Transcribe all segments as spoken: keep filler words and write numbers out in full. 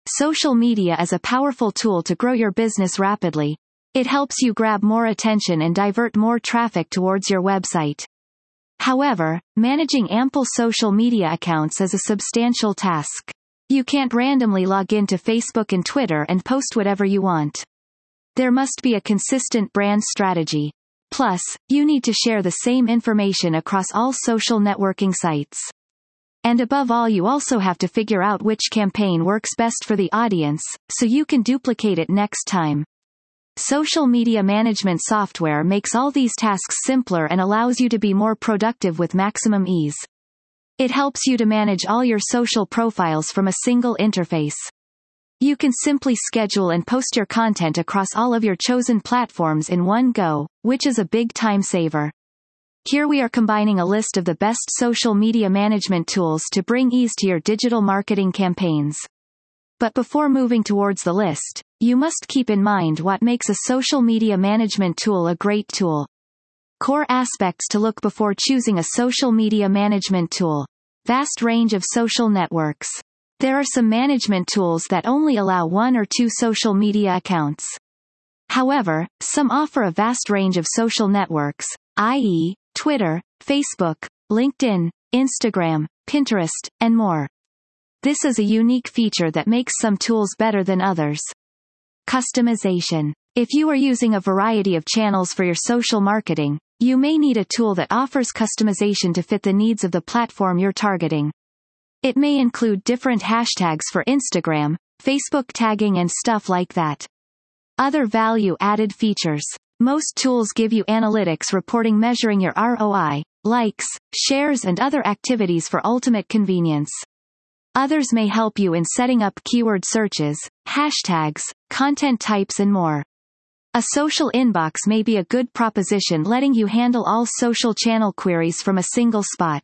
Social media is a powerful tool to grow your business rapidly. It helps you grab more attention and divert more traffic towards your website. However, managing ample social media accounts is a substantial task. You can't randomly log into Facebook and Twitter and post whatever you want. There must be a consistent brand strategy. Plus, you need to share the same information across all social networking sites. And above all, you also have to figure out which campaign works best for the audience, so you can duplicate it next time. Social media management software makes all these tasks simpler and allows you to be more productive with maximum ease. It helps you to manage all your social profiles from a single interface. You can simply schedule and post your content across all of your chosen platforms in one go, which is a big time saver. Here we are combining a list of the best social media management tools to bring ease to your digital marketing campaigns. But before moving towards the list, you must keep in mind what makes a social media management tool a great tool. Core aspects to look before choosing a social media management tool. Vast range of social networks. There are some management tools that only allow one or two social media accounts. However, some offer a vast range of social networks, that is, Twitter, Facebook, LinkedIn, Instagram, Pinterest, and more. This is a unique feature that makes some tools better than others. Customization. If you are using a variety of channels for your social marketing, you may need a tool that offers customization to fit the needs of the platform you're targeting. It may include different hashtags for Instagram, Facebook tagging and stuff like that. Other value-added features. Most tools give you analytics reporting measuring your R O I, likes, shares and other activities for ultimate convenience. Others may help you in setting up keyword searches, hashtags, content types and more. A social inbox may be a good proposition, letting you handle all social channel queries from a single spot.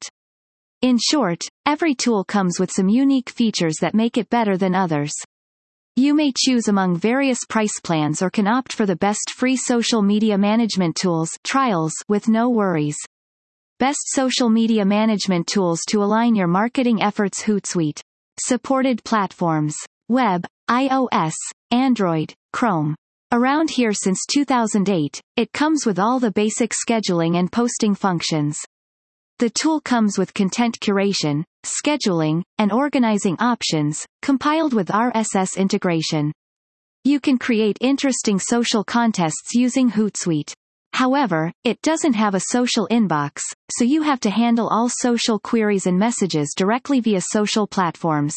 In short, every tool comes with some unique features that make it better than others. You may choose among various price plans or can opt for the best free social media management tools trials with no worries. Best social media management tools to align your marketing efforts. Hootsuite. Supported platforms. Web, iOS, Android, Chrome. Around here since two thousand eight, it comes with all the basic scheduling and posting functions. The tool comes with content curation, scheduling, and organizing options, compiled with R S S integration. You can create interesting social contests using Hootsuite. However, it doesn't have a social inbox, so you have to handle all social queries and messages directly via social platforms.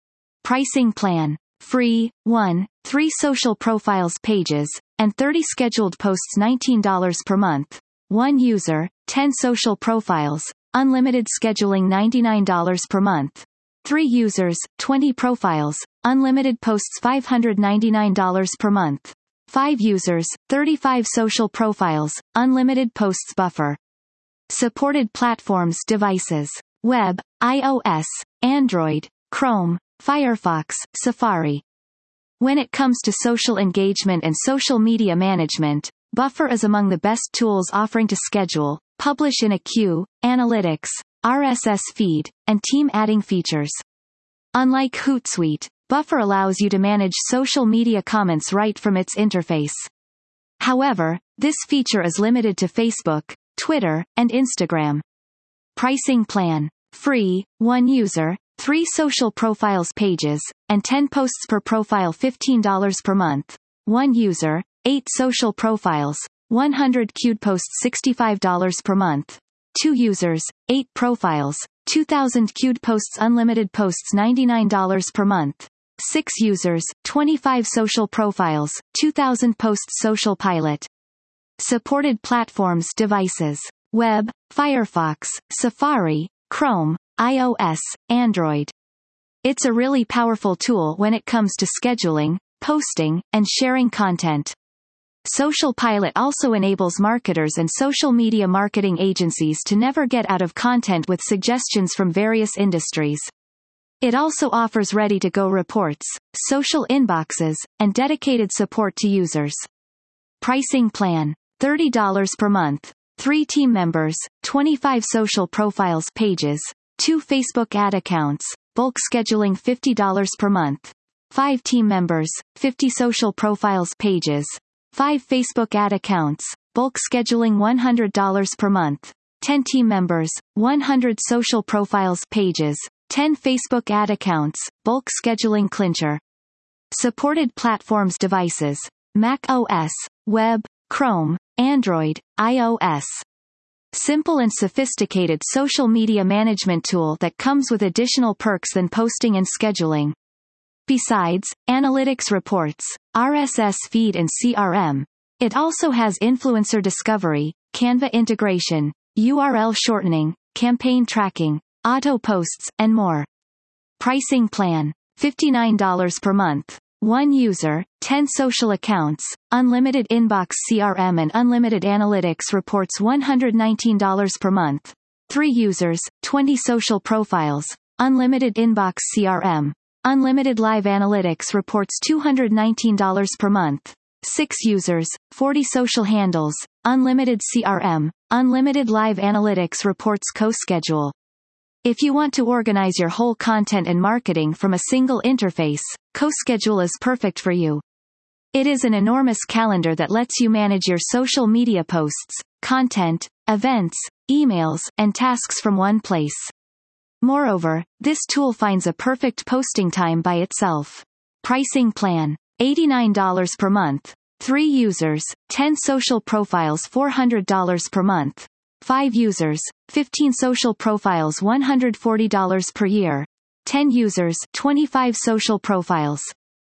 Pricing plan. Free, one, three social profiles pages, and thirty scheduled posts nineteen dollars per month. one user, ten social profiles, unlimited scheduling ninety-nine dollars per month. three users, twenty profiles, unlimited posts five hundred ninety-nine dollars per month. five users, thirty-five social profiles, unlimited posts buffer. Supported platforms. Devices. Web, iOS, Android, Chrome, Firefox, Safari. When it comes to social engagement and social media management, Buffer is among the best tools, offering to schedule, publish in a queue, analytics, R S S feed, and team adding features. Unlike Hootsuite, Buffer allows you to manage social media comments right from its interface. However, this feature is limited to Facebook, Twitter, and Instagram. Pricing plan. Free, one user, three social profiles pages, and ten posts per profile fifteen dollars per month. one user, eight social profiles, one hundred queued posts sixty-five dollars per month. two users, eight profiles, two thousand queued posts unlimited posts ninety-nine dollars per month. six users, twenty-five social profiles, two thousand posts social pilot. Supported platforms. Devices. Web, Firefox, Safari, Chrome, iOS, Android. It's a really powerful tool when it comes to scheduling, posting, and sharing content. Social Pilot also enables marketers and social media marketing agencies to never get out of content with suggestions from various industries. It also offers ready-to-go reports, social inboxes, and dedicated support to users. Pricing plan. thirty dollars per month. three team members, twenty-five social profiles pages, two Facebook ad accounts, bulk scheduling fifty dollars per month. five team members, fifty social profiles pages, five Facebook ad accounts, bulk scheduling one hundred dollars per month, ten team members, one hundred social profiles pages, ten Facebook ad accounts, bulk scheduling Clincher. Supported platforms devices, Mac O S, Web, Chrome, Android, iOS. Simple and sophisticated social media management tool that comes with additional perks than posting and scheduling. Besides, analytics reports, R S S feed and C R M, it also has influencer discovery, Canva integration, U R L shortening, campaign tracking, auto posts, and more. Pricing plan, fifty-nine dollars per month. one user, ten social accounts, unlimited inbox C R M and unlimited analytics reports one hundred nineteen dollars per month. three users, twenty social profiles, unlimited inbox C R M, unlimited live analytics reports two hundred nineteen dollars per month. six users, forty social handles, unlimited C R M, unlimited live analytics reports co-schedule. If you want to organize your whole content and marketing from a single interface, CoSchedule is perfect for you. It is an enormous calendar that lets you manage your social media posts, content, events, emails, and tasks from one place. Moreover, this tool finds a perfect posting time by itself. Pricing plan, eighty-nine dollars per month. three users, ten social profiles four hundred dollars per month. five users, fifteen social profiles one hundred forty dollars per year. ten users, twenty-five social profiles.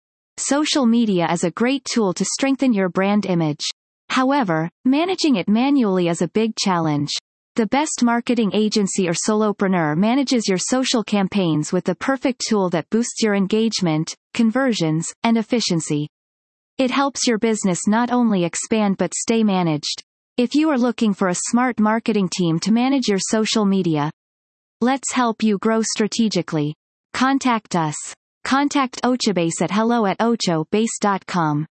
Social media is a great tool to strengthen your brand image. However, managing it manually is a big challenge. The best marketing agency or solopreneur manages your social campaigns with the perfect tool that boosts your engagement, conversions, and efficiency. It helps your business not only expand but stay managed. If you are looking for a smart marketing team to manage your social media, let's help you grow strategically. Contact us. Contact Ochobase at hello at ochobase dot com.